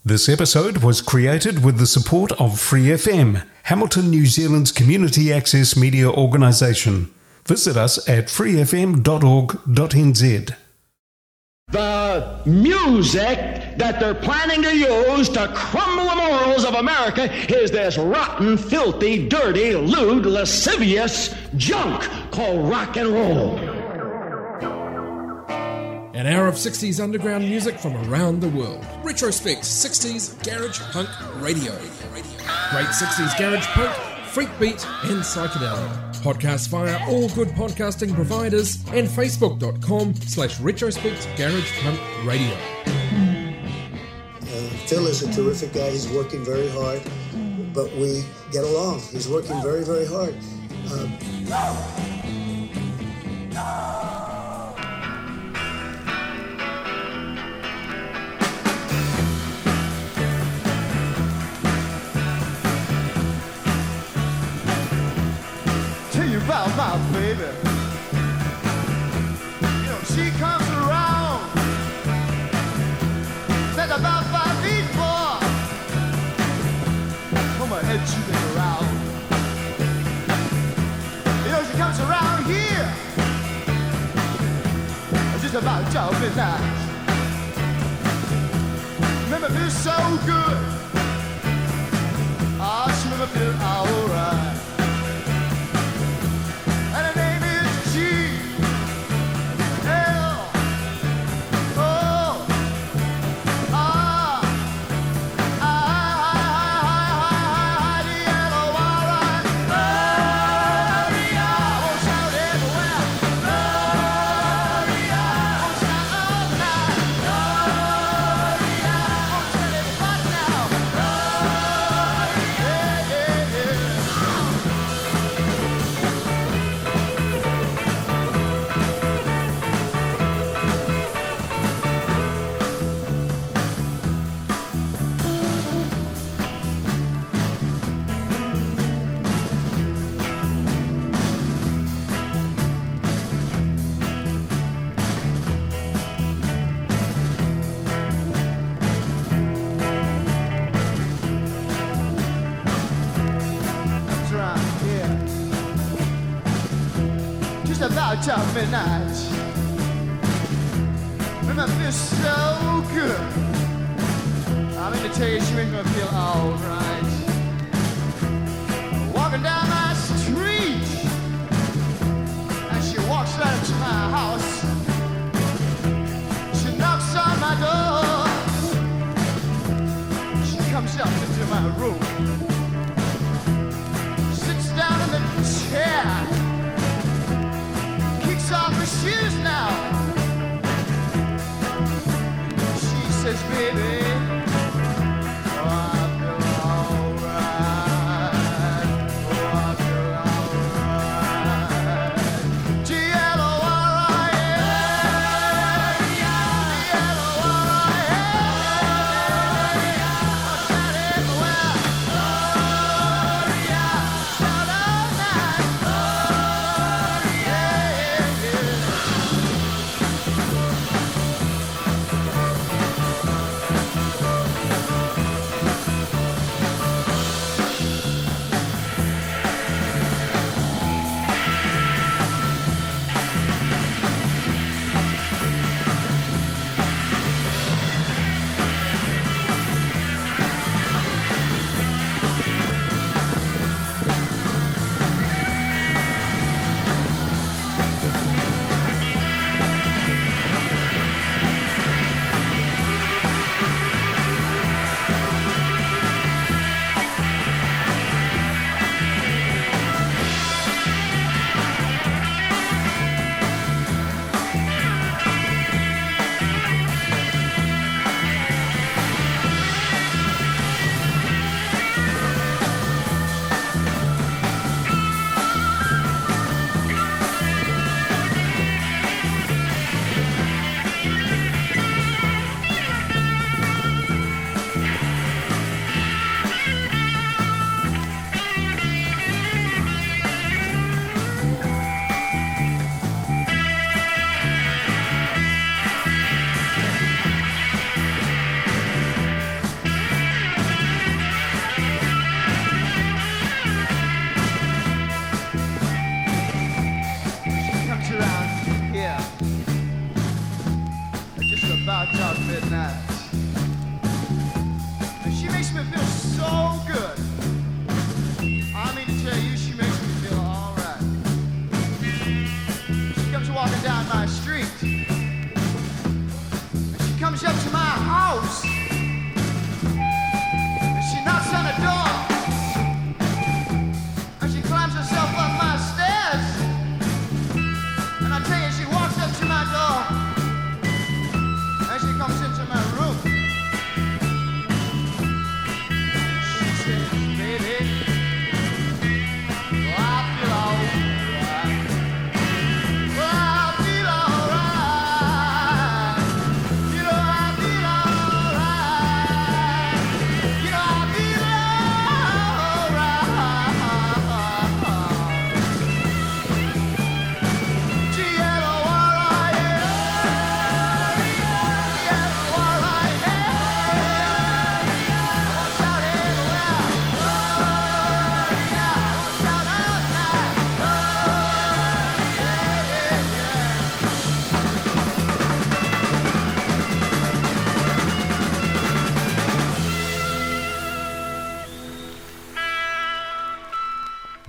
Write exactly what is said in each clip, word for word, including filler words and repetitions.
This episode was created with the support of Free F M, Hamilton, New Zealand's community access media organisation. Visit us at free f m dot org dot n z. The music that they're planning to use to crumble the morals of America is this rotten, filthy, dirty, lewd, lascivious junk called rock and roll. An hour of sixties underground music from around the world. Retrospect sixties Garage Punk Radio. Great sixties Garage Punk, Freak Beat and Psychedelic. Podcast via all good podcasting providers and facebook.com slash retrospect garage punk radio. Uh, Phil is a terrific guy. He's working very hard, but we get along. He's working very, very hard. Um, About my baby, you know she comes around, says about five feet four, from her head shooting around. You know she comes around here, just about twelve midnight. Remember feel so good, ah, she remember feel alright. About midnight, and I feel so good. I'm going to tell you, she ain't gonna feel alright. Walking down my street, and she walks right into my house. She knocks on my door. She comes up into my room, sits down in the chair. Off her shoes now. She says, baby, oh, I feel alright. Oh, I feel alright. G L O R I A. G L O R I A. Shout everywhere. Gloria. Shout all night.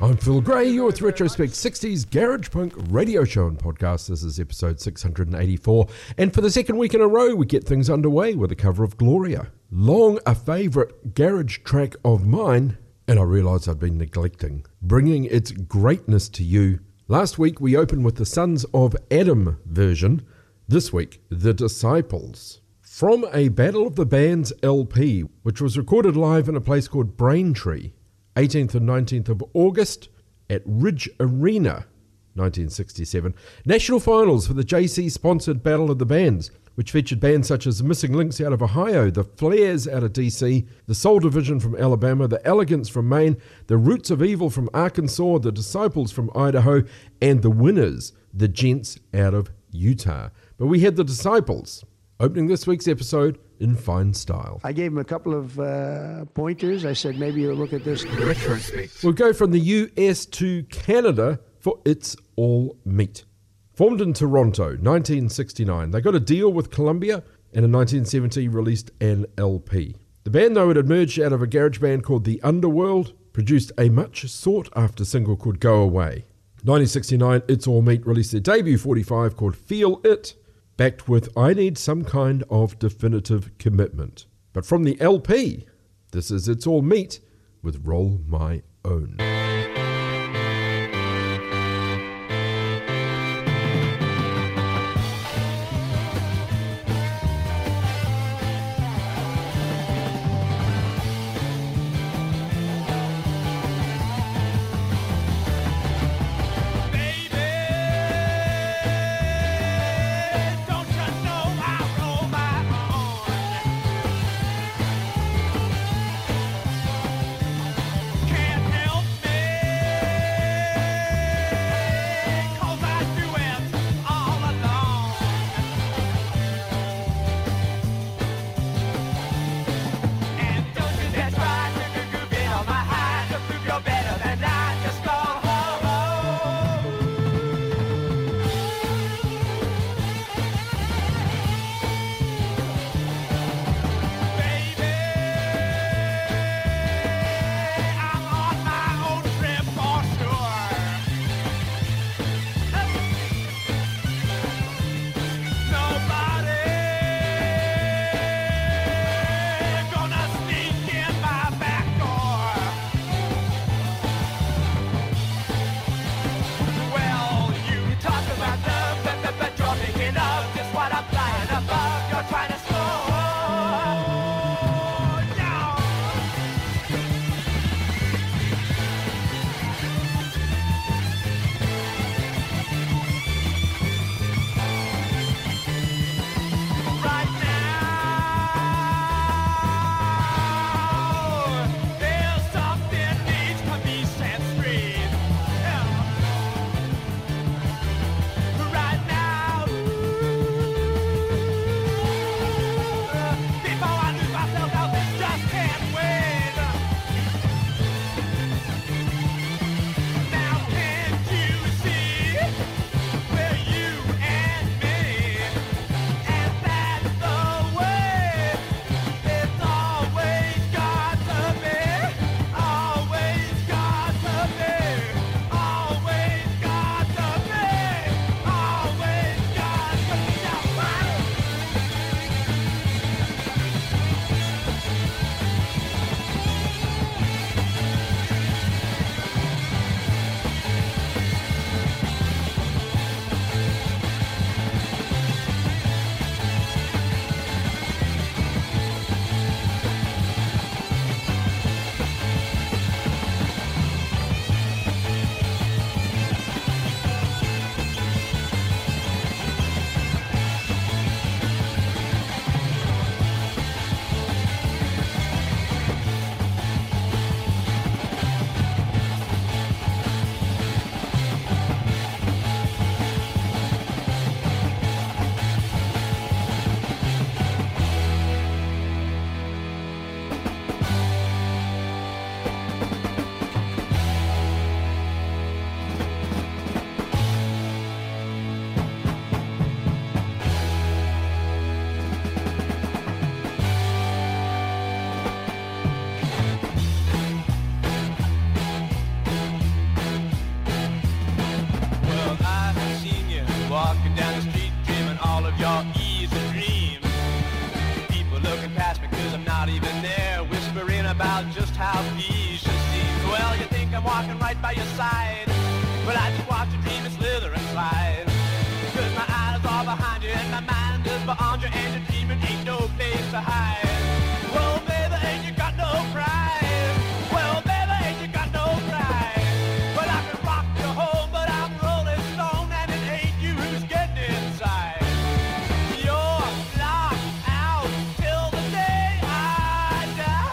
I'm Phil Gray, you're with Retrospect sixties Garage Punk Radio Show and Podcast. This is episode six hundred eighty-four, and for the second week in a row we get things underway with a cover of Gloria. Long a favourite garage track of mine, and I realised I'd been neglecting, bringing its greatness to you. Last week we opened with the Sons of Adam version, this week The Disciples. From a Battle of the Bands L P, which was recorded live in a place called Braintree, eighteenth and nineteenth of August at Ridge Arena, nineteen sixty-seven. National finals for the J C-sponsored Battle of the Bands, which featured bands such as the Missing Links out of Ohio, the Flares out of D C, the Soul Division from Alabama, the Elegants from Maine, the Roots of Evil from Arkansas, the Disciples from Idaho, and the winners, the Gents out of Utah. But we had the Disciples opening this week's episode in fine style. I gave him a couple of uh, pointers. I said, maybe you'll look at this. Retrospect. We'll go from the U S to Canada for It's All Meat. Formed in Toronto, nineteen sixty-nine, they got a deal with Columbia and in nineteen seventy released an L P. The band, though, had emerged out of a garage band called The Underworld, produced a much sought-after single called Go Away. nineteen sixty-nine, It's All Meat released their debut forty-five called Feel It, backed with I Need Some Kind of Definitive Commitment. But from the L P, this is It's All Meat with Roll My Own. Can't help me. how pleased she seems. Well, you think I'm walking right by your side, but I just watch you dream and slither and slide. Cause my eyes are behind you and my mind is beyond you, and your dreaming ain't no place to hide. Well, baby, ain't you got no pride? Well, baby, ain't you got no pride? Well, I can rock you home, but I'm Rolling Stone, and it ain't you who's getting inside. You're locked out till the day I die.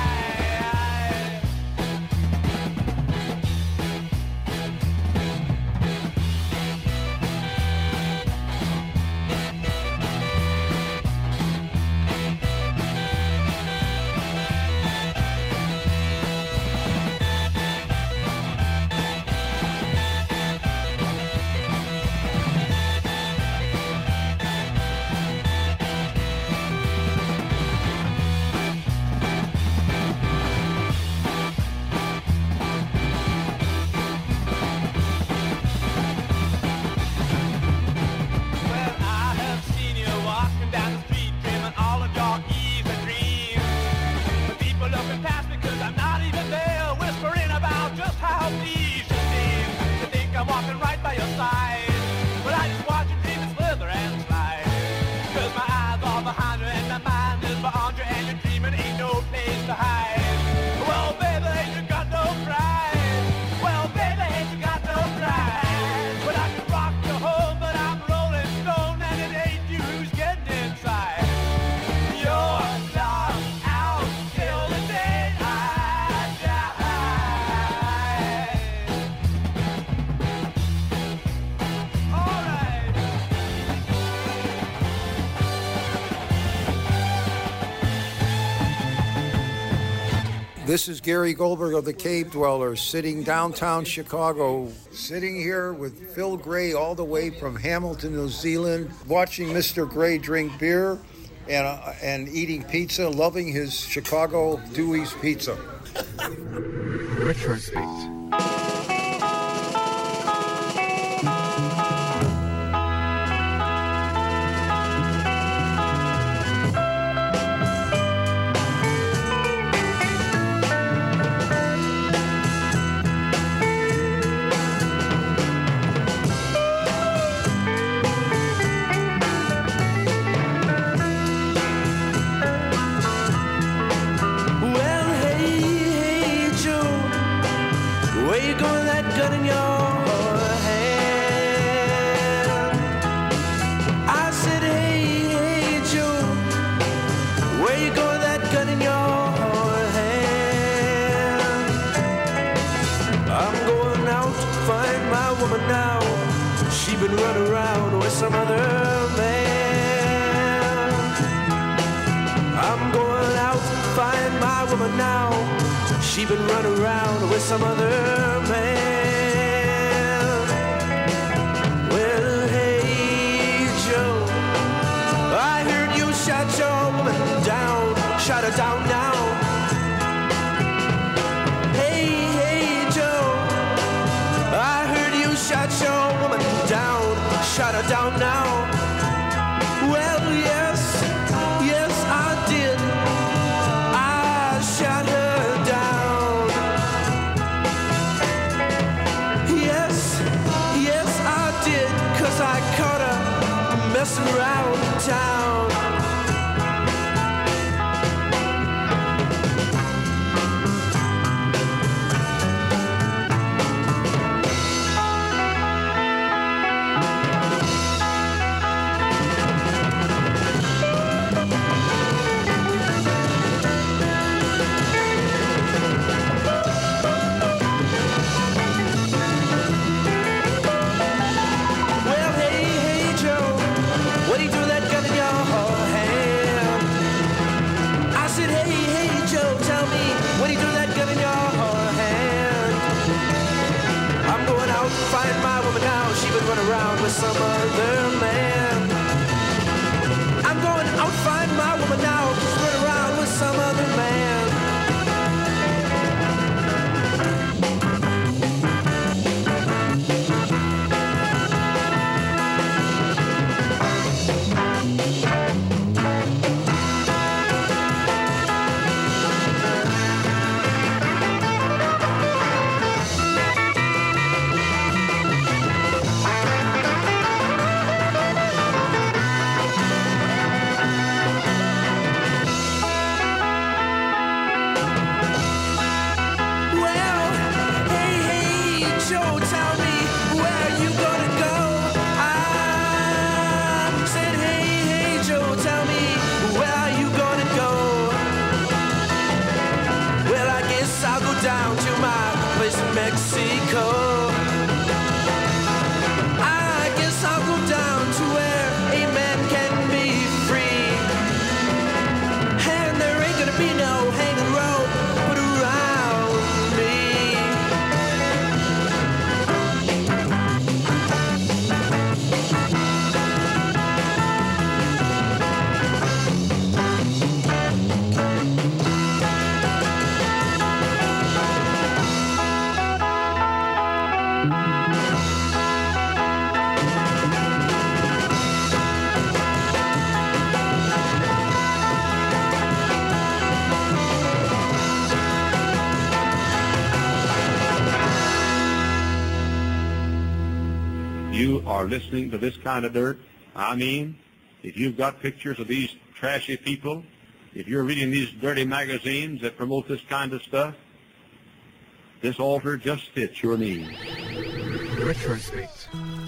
Well, I have seen you walking down the street, dreaming all of your evil dreams. But people looking past me 'cause I'm not even there, whispering about just how pleased you seem. You think I'm walking right by your side, but I just watch you dream and slither and slide. 'Cause my eyes are behind you and my mind is beyond you, and your dreaming ain't no place to hide. Well, baby, ain't you got no pride? Well, baby, ain't you got no pride? Well, I can rock you home, but I'm Rolling Stone, and it ain't you who's getting inside. You're locked out till the day I die. All right. This is Gary Goldberg of the Cave Dwellers, sitting downtown Chicago, sitting here with Phil Gray all the way from Hamilton, New Zealand, watching Mister Gray drink beer and uh, and eating pizza, loving his Chicago Dewey's Pizza. Richard Speaks. Well, hey, hey, Joe, where you going with that gun in your hand? I said, hey, hey, Joe, where you going with that gun in your hand? I'm going out to find my woman now. She been running around with some other man. I'm going out to find my woman now. She been running around with some other man. Well, hey, Joe, I heard you shot your woman down, shot her down now. Hey, hey, Joe, I heard you shot your woman down, shot her down now. Well, yes, yes, I did. I shot her down. Yes, yes, I did, 'cause I caught her messing around town. Well, hey, hey, Joe, what do you do with that gun in your hand? I said, hey, hey, Joe, tell me, what do you do with that gun in your hand? I'm going out to find my woman now. She been running around with some other man. I'm going out to find my woman now. She's running around with some other man. you are listening to this kind of dirt, I mean, if you've got pictures of these trashy people, if you're reading these dirty magazines that promote this kind of stuff, this altar just fits your needs. Retrospect.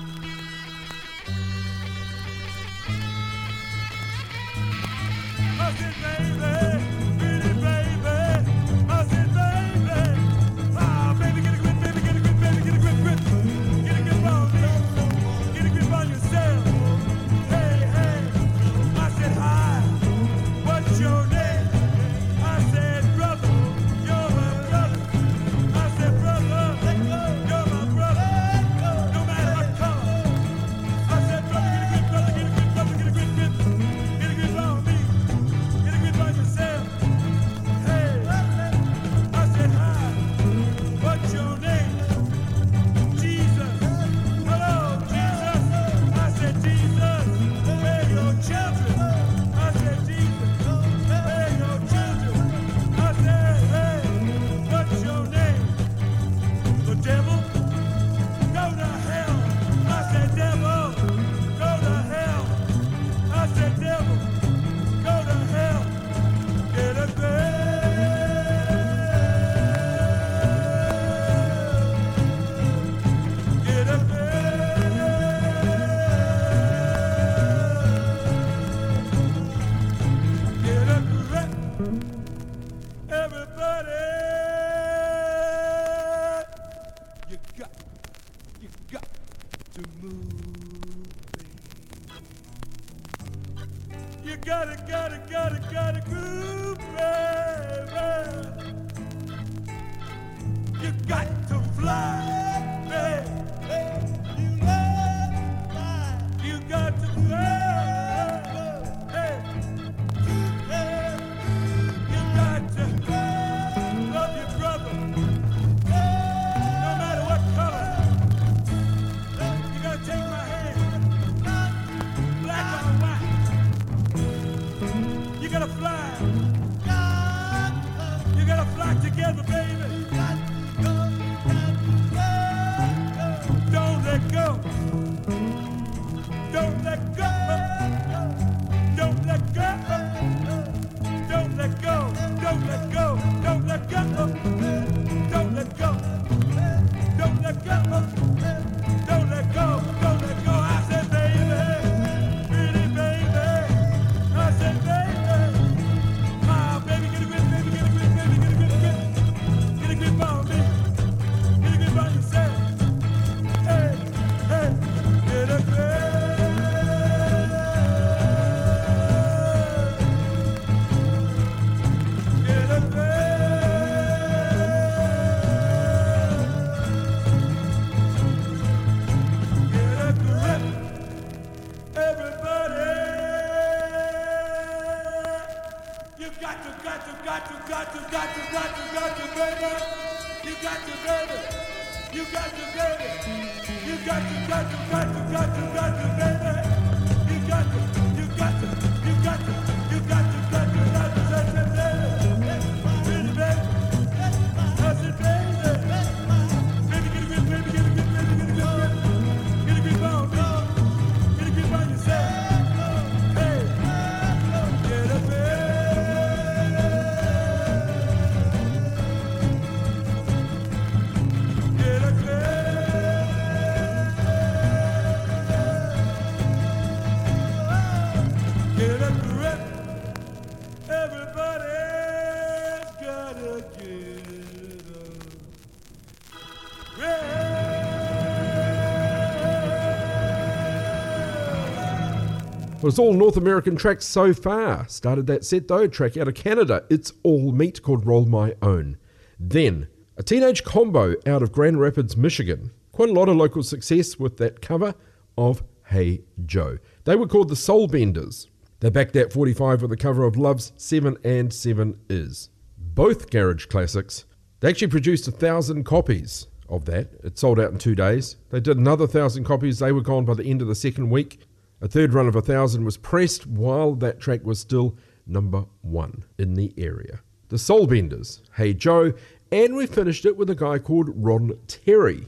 Well, it's all North American tracks so far. Started that set though, a track out of Canada, It's All Meat, called Roll My Own. Then, a teenage combo out of Grand Rapids, Michigan. Quite a lot of local success with that cover of Hey Joe. They were called the Soul Benders. They backed that forty-five with a cover of Love's Seven and Seven Is. Both garage classics. They actually produced a thousand copies of that. It sold out in two days. They did another thousand copies. They were gone by the end of the second week. A third run of a thousand was pressed while that track was still number one in the area. The Soul Benders, Hey Joe, and we finished it with a guy called Ron Terry.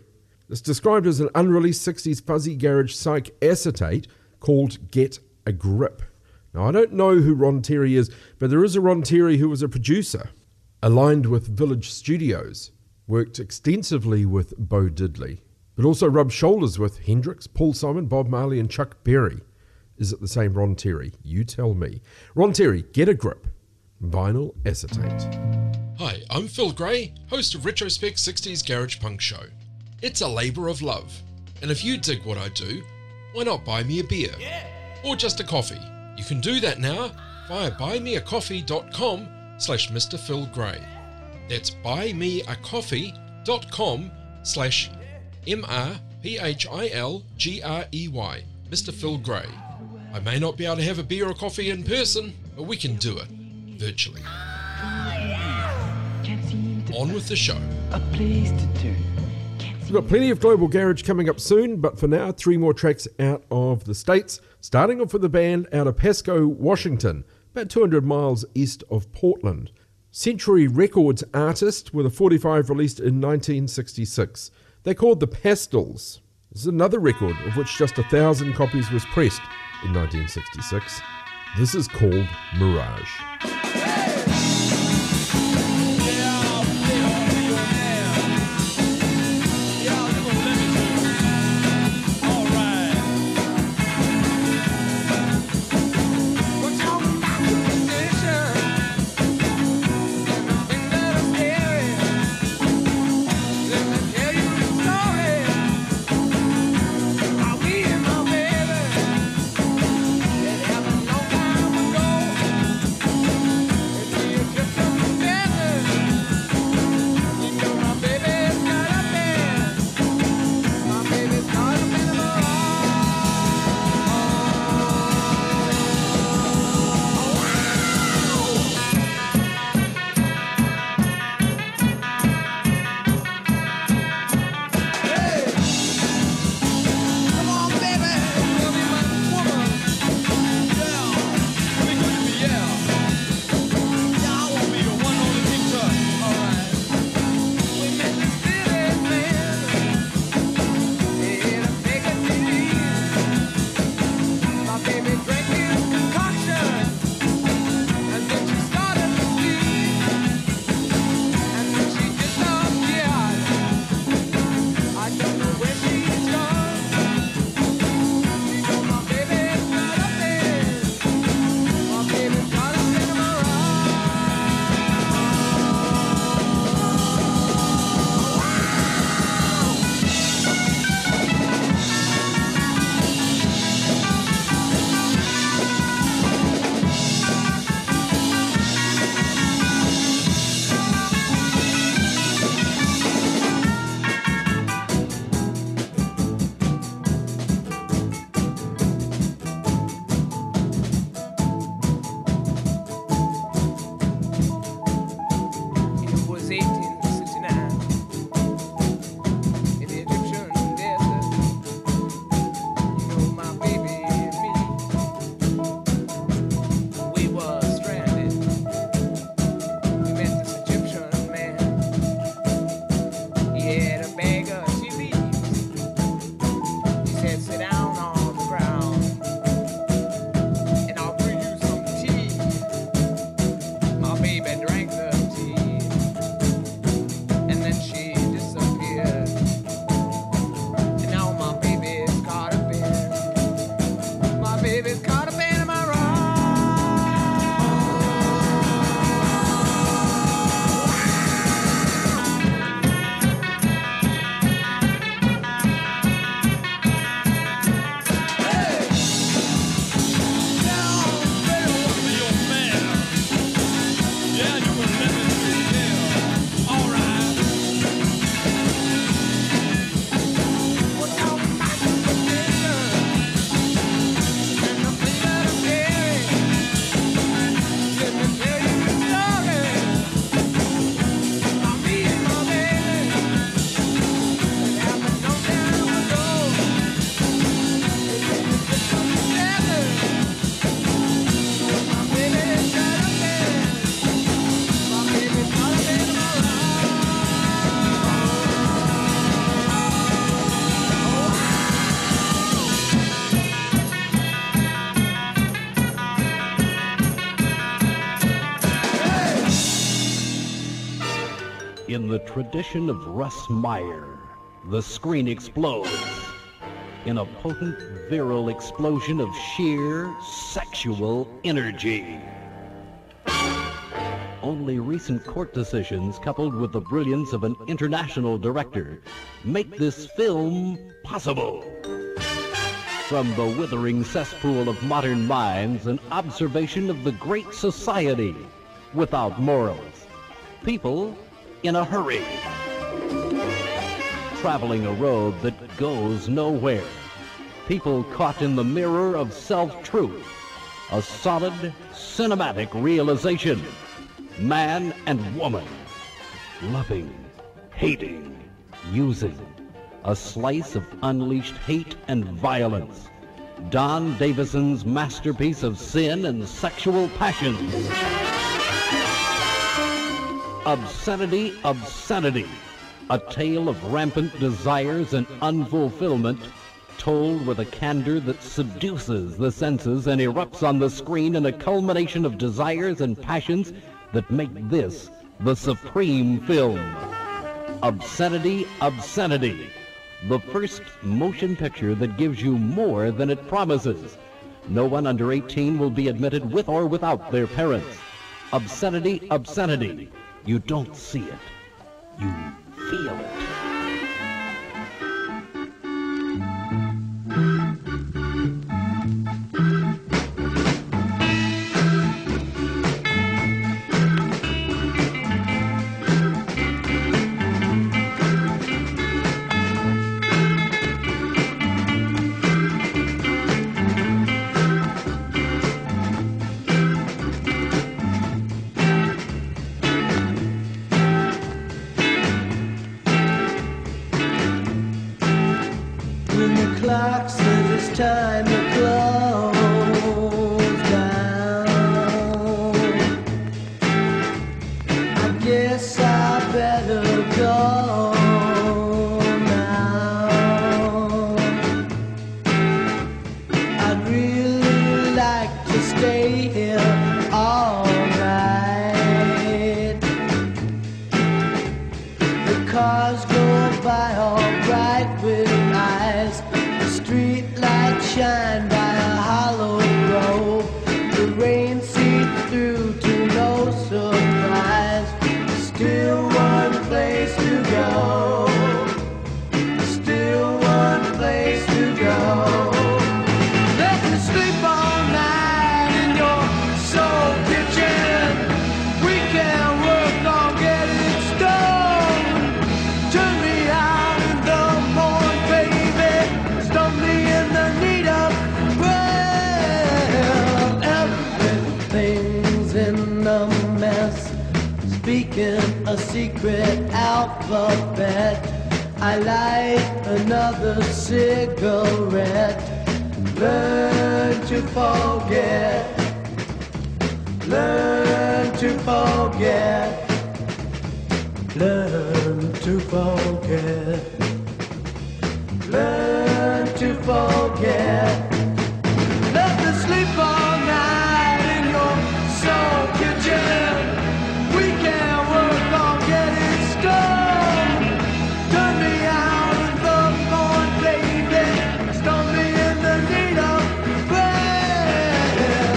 It's described as an unreleased sixties fuzzy garage psych acetate called Get a Grip. Now, I don't know who Ron Terry is, but there is a Ron Terry who was a producer, aligned with Village Studios, worked extensively with Bo Diddley, but also rubbed shoulders with Hendrix, Paul Simon, Bob Marley and Chuck Berry. Is it the same Ron Terry? You tell me. Ron Terry, Get a Grip, vinyl acetate. Hi, I'm Phil Gray, host of Retrospect sixties Garage Punk Show. It's a labour of love, and if you dig what I do, why not buy me a beer? Yeah. Or just a coffee? You can do that now via buymeacoffee.com slash Mr. Phil Gray. That's buymeacoffee.com slash M-R-P-H-I-L-G-R-E-Y, Mister Phil Gray. I may not be able to have a beer or coffee in person, but we can do it virtually. On with the show. A place to turn. We've got plenty of Global Garage coming up soon, but for now, three more tracks out of the States, starting off with the band out of Pasco, Washington, about two hundred miles east of Portland. Century Records artist with a forty-five released in nineteen sixty-six. They're called the Pastels. This is another record of which just a thousand copies was pressed in nineteen sixty-six. This is called Mirage. It happened a long time ago. In the tradition of Russ Meyer, the screen explodes in a potent, virile explosion of sheer sexual energy. Only recent court decisions, coupled with the brilliance of an international director, make this film possible. From the withering cesspool of modern minds, an observation of the great society without morals. People in a hurry, traveling a road that goes nowhere. People caught in the mirror of self-truth. A solid, cinematic realization. Man and woman, loving, hating, using. A slice of unleashed hate and violence. Don Davison's masterpiece of sin and sexual passions. Obscenity, obscenity. A tale of rampant desires and unfulfillment, told with a candor that seduces the senses and erupts on the screen in a culmination of desires and passions that make this the supreme film. Obscenity, obscenity. The first motion picture that gives you more than it promises. No one under eighteen will be admitted with or without their parents. Obscenity, obscenity. You don't see it. You feel it. Clock says it's time to close down. I guess I better go now. I'd really like to stay here all night. The cars go by all bright with eyes. Street lights shine by a hollow grove. The rain seeps through to no surprise. Still one place to go. Still one place to go. Let me sleep all night in your soul kitchen. We can work on getting stoned. Turn me out in the morning, baby. Stone me in the need of well, everything's in a mess. Speaking a secret alphabet. I light another cigarette. Learn to forget. Learn to forget. Learn to forget. Learn to forget. Let me sleep all night in your soul kitchen. We can work on getting stoned. Turn me out in the morning, baby. Stone me in the need of bread.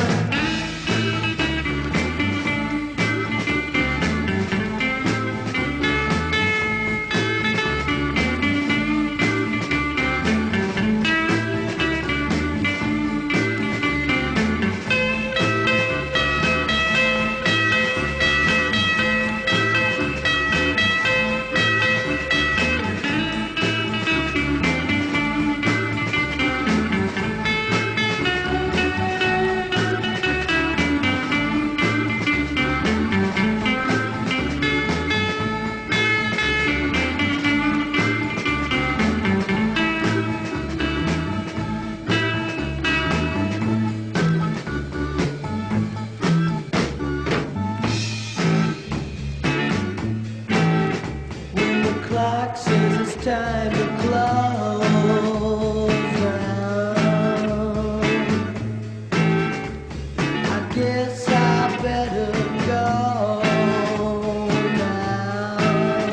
Clock says it's time to close down. I guess I better go now.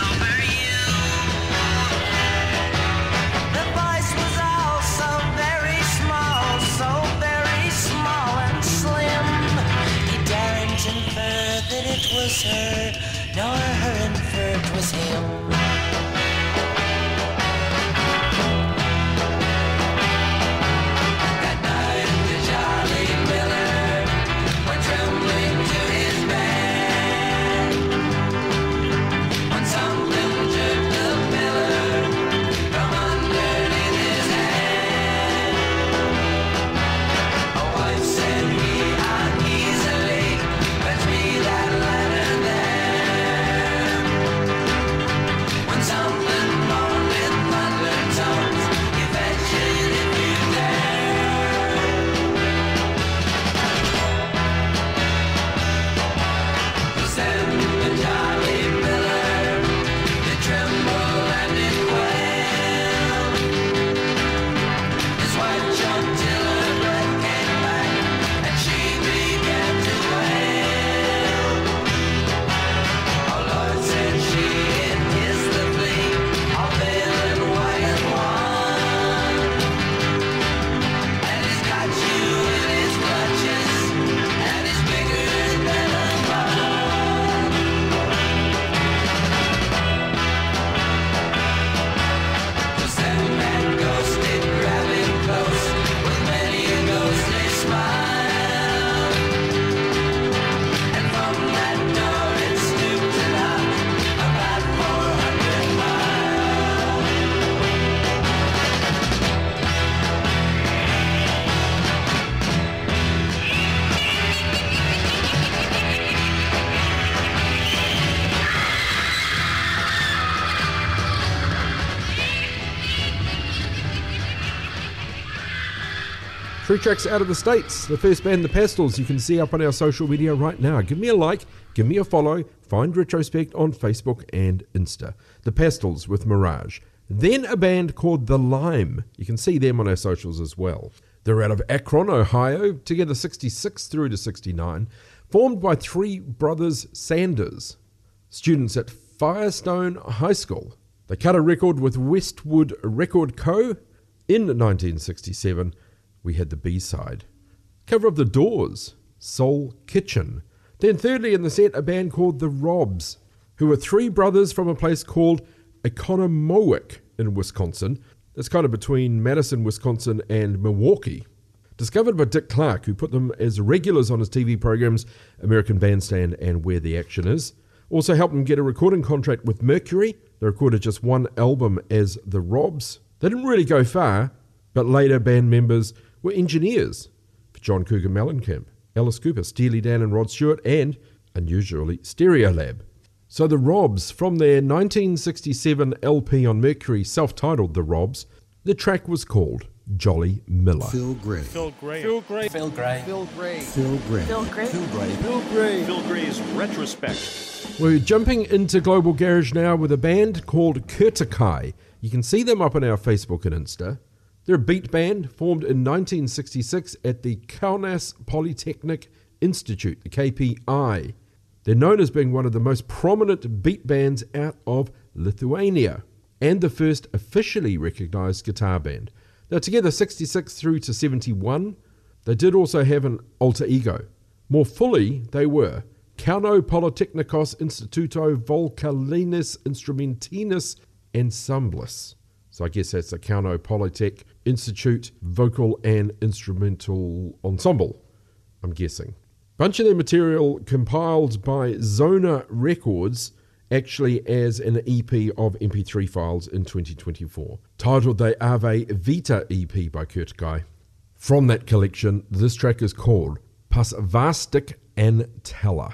over you. The voice was all so very small, so very small and slim. He daren't infer that it was her, nor her infer it was him. Three tracks out of the States. The first band, The Pastels, you can see up on our social media right now. Give me a like, give me a follow, find Retrospect on Facebook and Insta. The Pastels with Mirage. Then a band called The Lime. You can see them on our socials as well. They're out of Akron, Ohio, together sixty-six through to sixty-nine, formed by three brothers Sanders, students at Firestone High School. They cut a record with Westwood Record Co. in nineteen sixty-seven. We had the B-side. Cover of The Doors, Soul Kitchen. Then thirdly in the set, a band called The Robs, who were three brothers from a place called Economowic in Wisconsin. That's kind of between Madison, Wisconsin and Milwaukee. Discovered by Dick Clark, who put them as regulars on his T V programs American Bandstand and Where the Action Is. Also helped them get a recording contract with Mercury. They recorded just one album as The Robs. They didn't really go far, but later band members were engineers for John Cougar Mellencamp, Alice Cooper, Steely Dan and Rod Stewart, and, unusually, Stereolab. So The Robs, from their nineteen sixty-seven L P on Mercury, self-titled The Robs, the track was called Jolly Miller. Phil Gray. Phil Gray. Phil Gray. Phil Gray. Phil Gray. Phil Gray. Phil Gray. Phil Gray. Phil Gray. Phil Gray's Retrospect. We're jumping into Global Garage now with a band called Kurtikai. You can see them up on our Facebook and Insta. They're a beat band formed in nineteen sixty-six at the Kaunas Polytechnic Institute, the K P I. They're known as being one of the most prominent beat bands out of Lithuania and the first officially recognised guitar band. They're together sixty-six through to seventy-one. They did also have an alter ego. More fully, they were Kauno Polytechnikos Instituto Vokalis Instrumentinis Ensemblis. So I guess that's the Kauno Polytech Institute Vocal and Instrumental Ensemble, I'm guessing. Bunch of their material compiled by Zona Records, actually as an E P of M P three files in twenty twenty-four, titled the Ave Vita E P by Kurtikai. From that collection, this track is called Pasvastik and Teller.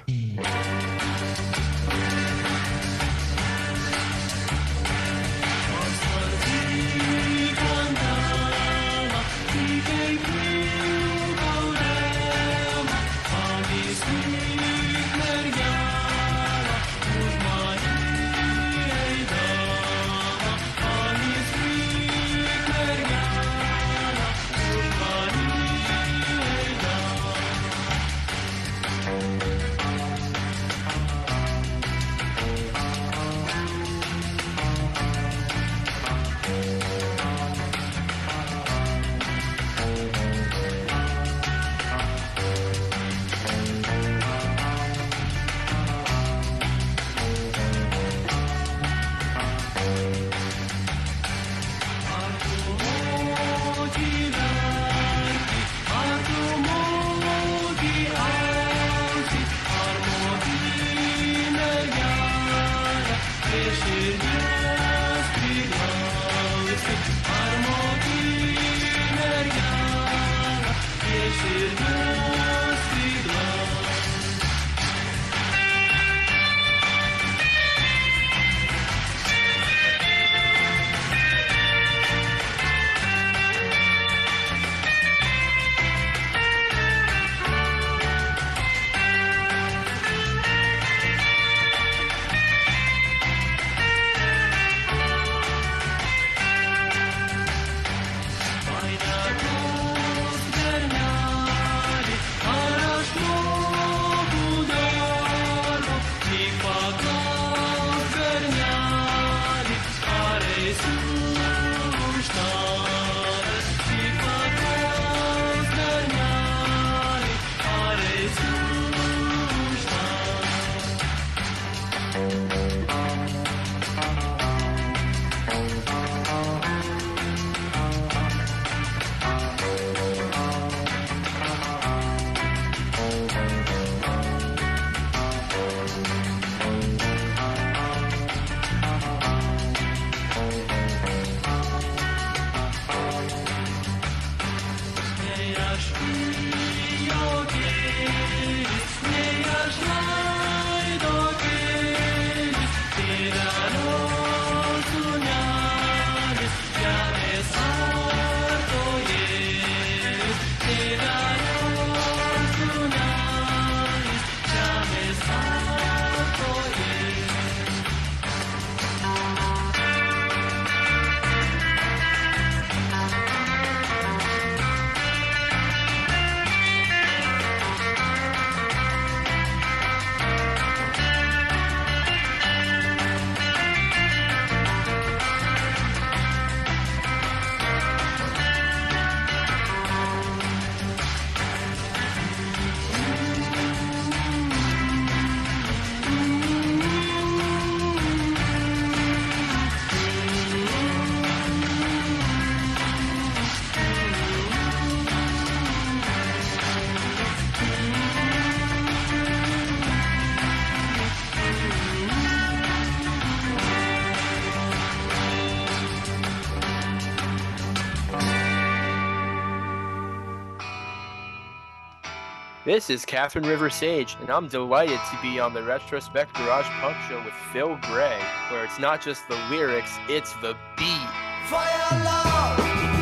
This is Catherine River Sage, and I'm delighted to be on the Retrospect Garage Punk Show with Phil Gray, where it's not just the lyrics, it's the beat. Fire love.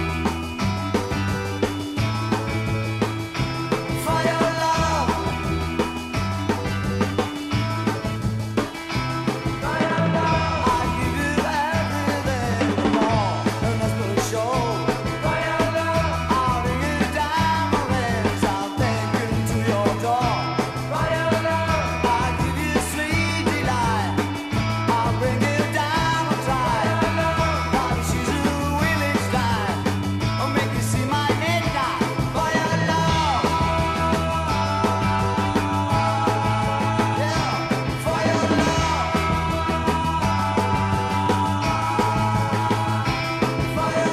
Fire love. Fire love. I give you everything more, and that's for sure. Fire love. I'll bring you diamonds, I'll take you to your door. Fire love. I give you sweet delight, I'll bring you down a try. I'll choose a willing style, I'll make you see my head now. Fire love. Yeah, fire love. Fire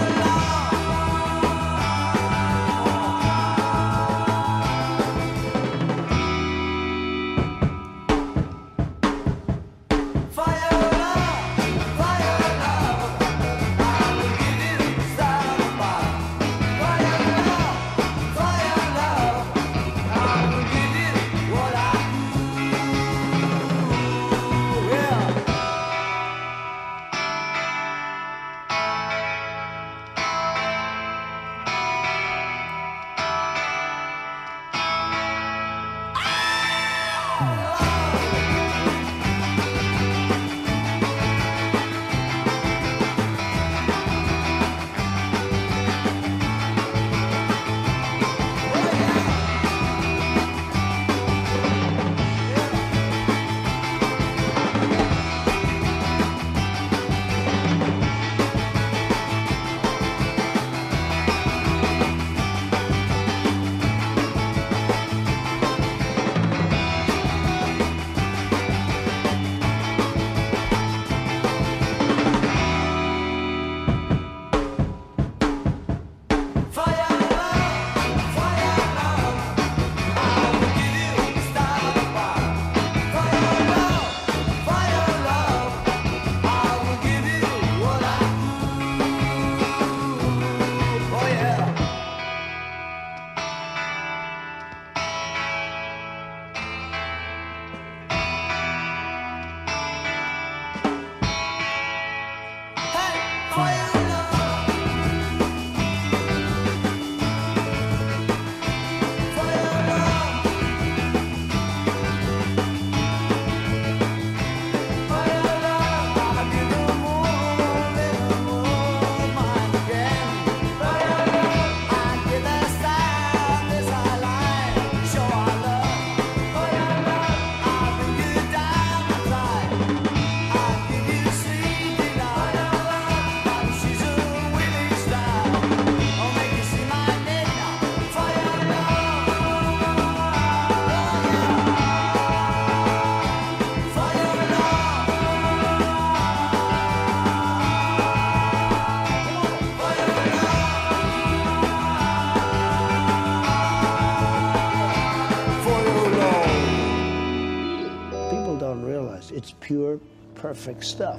It's pure, perfect stuff.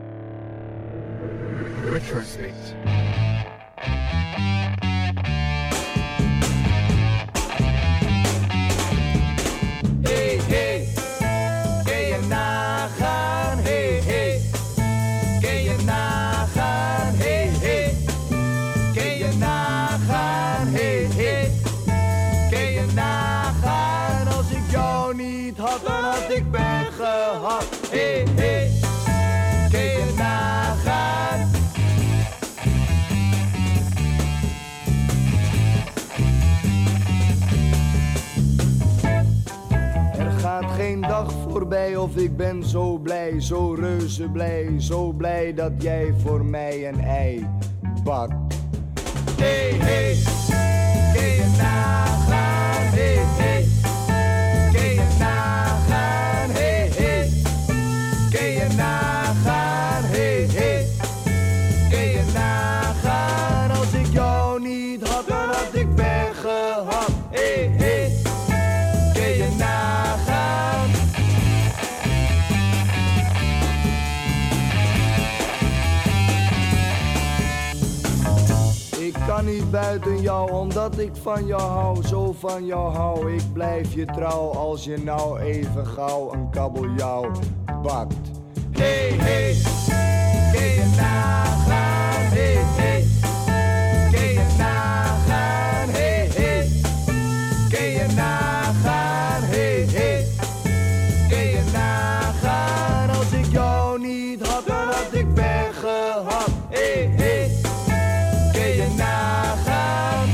Retrospect. Hey, hey, kun je nagaan? Hey, hey, kun je nagaan? Hey, hey, kun je nagaan? Hey, hey, kun je nagaan? Als ik jou niet had, dan had ik pech gehad. Hey, hey, kun je nagaan? Er gaat geen dag voorbij of ik ben zo blij, zo reuze blij, zo blij dat jij voor mij een ei bakt. Hey, hey, kun je nagaan? Hey, hey, kun je nagaan? Hey, hey, kun je nagaan? Hey, hey, kun je nagaan? Als ik jou niet had, dan had ik pech gehad. Hey, hey, kun je nagaan? Ik kan kan niet buiten jou, omdat ik van jou hou, zo van jou hou. Ik blijf je trouw, als je nou even gauw een kabeljauw bakt. Hey, hey, kun je nagaan, hey, hey. Kun je nagaan, hey, hey. Kun je nagaan, hey, hey. Kun je nagaan, als ik jou niet had, dan had ik weggehad. Hey, hey. Kun je nagaan.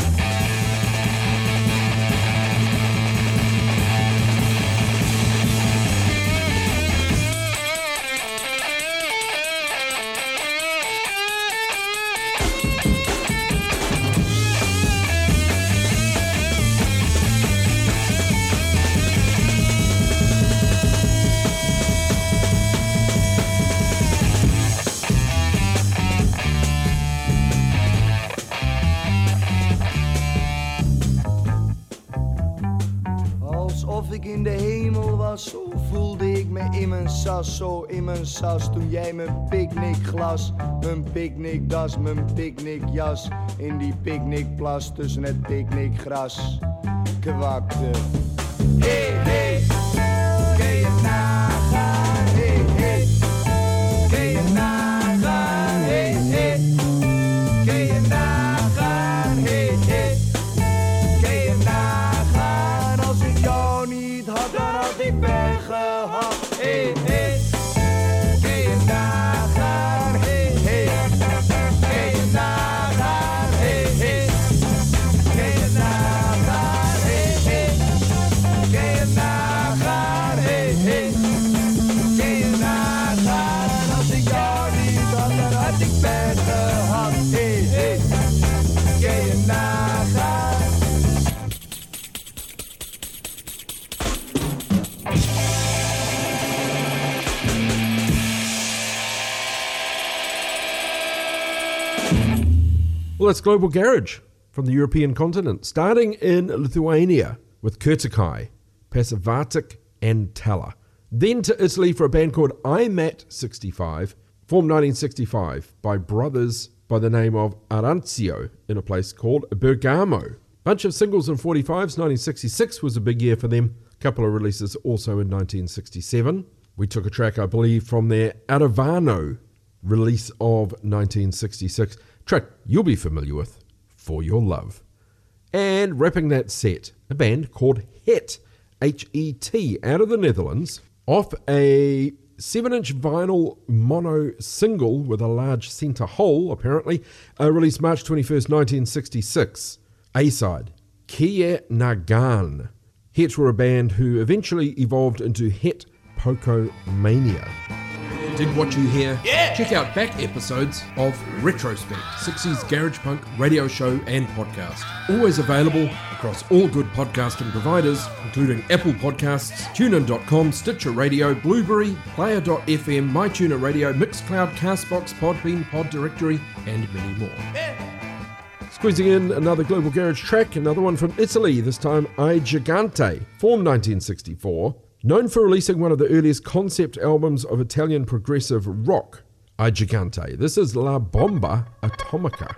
Alsof ik in de hemel was, zo voelde ik me in mijn sas, zo in mijn sas. Toen jij mijn picknickglas, mijn picknickdas, mijn picknickjas in die picknickplas tussen het picknickgras kwakte. Hey, hey, kun je nagaan, hey, hey. Kun je nagaan, hey, hey. Kun je nagaan, hey, hey. Kun je nagaan, als ik jou niet had, dan had ik weggehad. Hey, hey. Kun je nagaan, hey, hey. Kun je nagaan, hey, hey. Kun je nagaan, hey, hey. Kun je nagaan, hey, hey. Kun je nagaan, als ik jou niet had, dan had ik weggehad. Hey, hey. Kun je nagaan. Well, that's Global Garage from the European continent, starting in Lithuania with Kurtikai, Pasivatic and Tala. Then to Italy for a band called I M A T sixty-five, formed nineteen sixty-five by brothers by the name of Aranzio in a place called Bergamo. Bunch of singles and forty-fives. nineteen sixty-six was a big year for them. A couple of releases also in nineteen sixty-seven. We took a track, I believe, from their Aravano release of nineteen sixty-six. Track you'll be familiar with, For Your Love. And wrapping that set, a band called Het, H E T, out of the Netherlands, off a seven inch vinyl mono single with a large centre hole, apparently, uh, released March twenty-first, nineteen sixty-six. A-side, Kia Nagan. Het were a band who eventually evolved into Het Poco Mania. Dig what you hear? Yeah! Check out back episodes of Retrospect, sixties Garage Punk radio show and podcast. Always available across all good podcasting providers, including Apple Podcasts, TuneIn dot com, Stitcher Radio, Blueberry, Player dot f m, MyTuner Radio, Mixcloud, Castbox, Podbean, Pod Directory, and many more. Yeah. Squeezing in another Global Garage track, another one from Italy, this time I Gigante, formed nineteen sixty-four. Known for releasing one of the earliest concept albums of Italian progressive rock, I Gigante. This is La Bomba Atomica.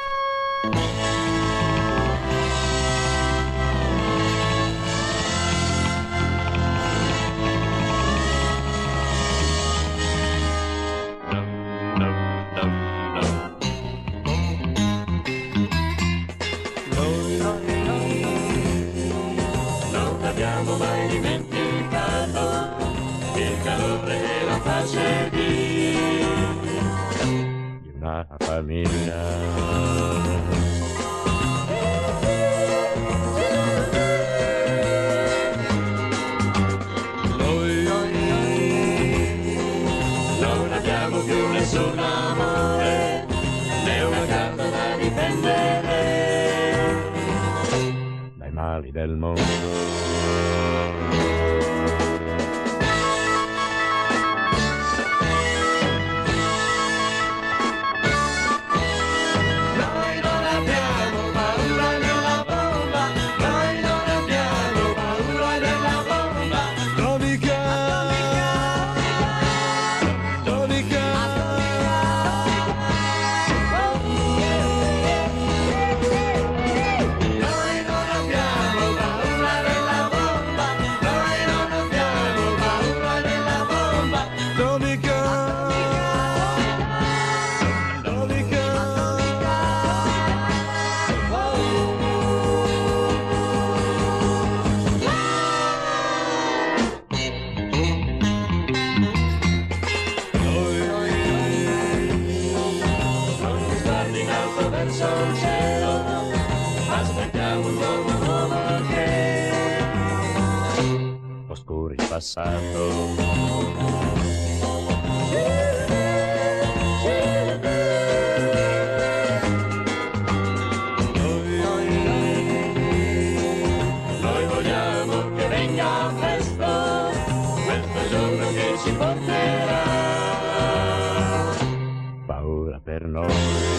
Una famiglia. Non abbiamo più nessun amore, né una carta da difendere dai mali del mondo. so chill. Aspettiamo un giorno nuovo che oscuro il passato. Noi vogliamo che venga presto questo giorno che ci porterà paura per noi.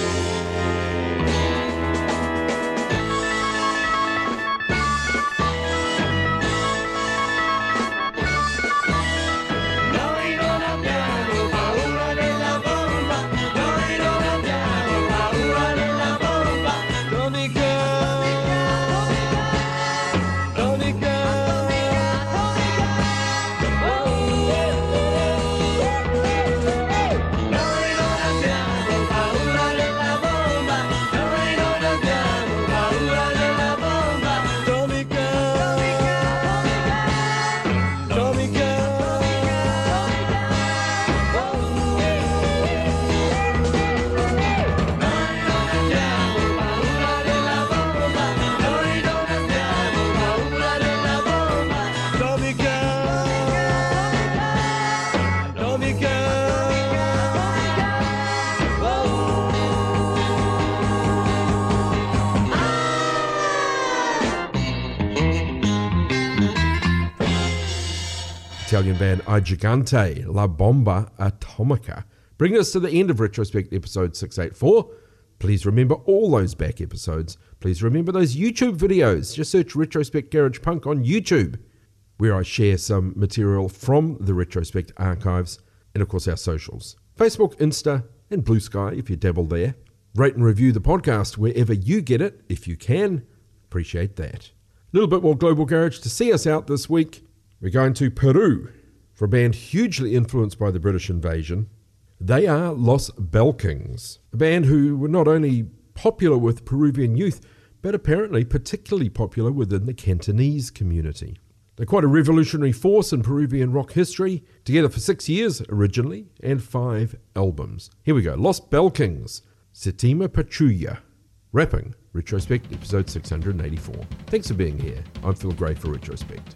Italian band I Gigante, La Bomba Atomica. Bring us to the end of Retrospect episode six eighty-four. Please remember all those back episodes. Please remember those YouTube videos. Just search Retrospect Garage Punk on YouTube, where I share some material from the Retrospect archives, and of course our socials. Facebook, Insta, and Blue Sky if you dabble there. Rate and review the podcast wherever you get it, if you can. Appreciate that. A little bit more Global Garage to see us out this week. We're going to Peru for a band hugely influenced by the British invasion. They are Los Belkings, a band who were not only popular with Peruvian youth, but apparently particularly popular within the Cantonese community. They're quite a revolutionary force in Peruvian rock history, together for six years originally, and five albums. Here we go, Los Belkings, Sétima Patrulla, rapping Retrospect episode six eighty-four. Thanks for being here. I'm Phil Gray for Retrospect.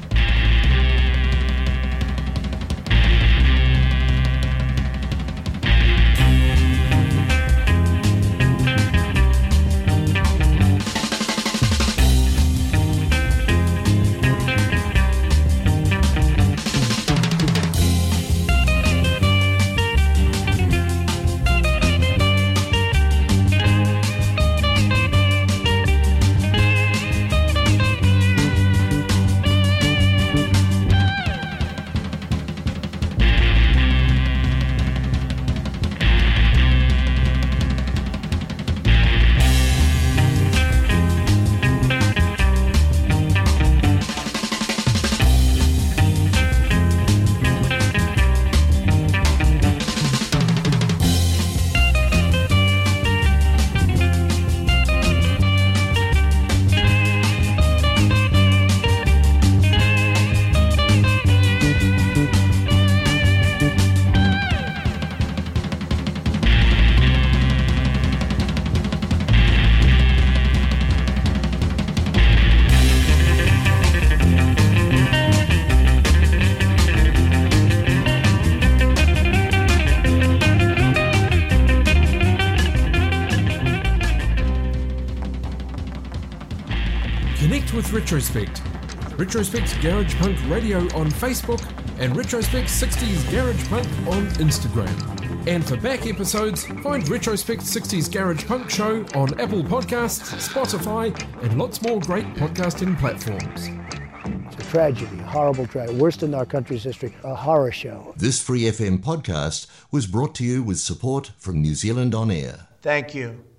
With Retrospect, Retrospect's Garage Punk Radio on Facebook, and Retrospect sixties Garage Punk on Instagram. And for back episodes, find Retrospect sixties Garage Punk Show on Apple Podcasts, Spotify, and lots more great podcasting platforms. It's a tragedy, a horrible tragedy, worst in our country's history, a horror show. This Free F M podcast was brought to you with support from New Zealand On Air. Thank you.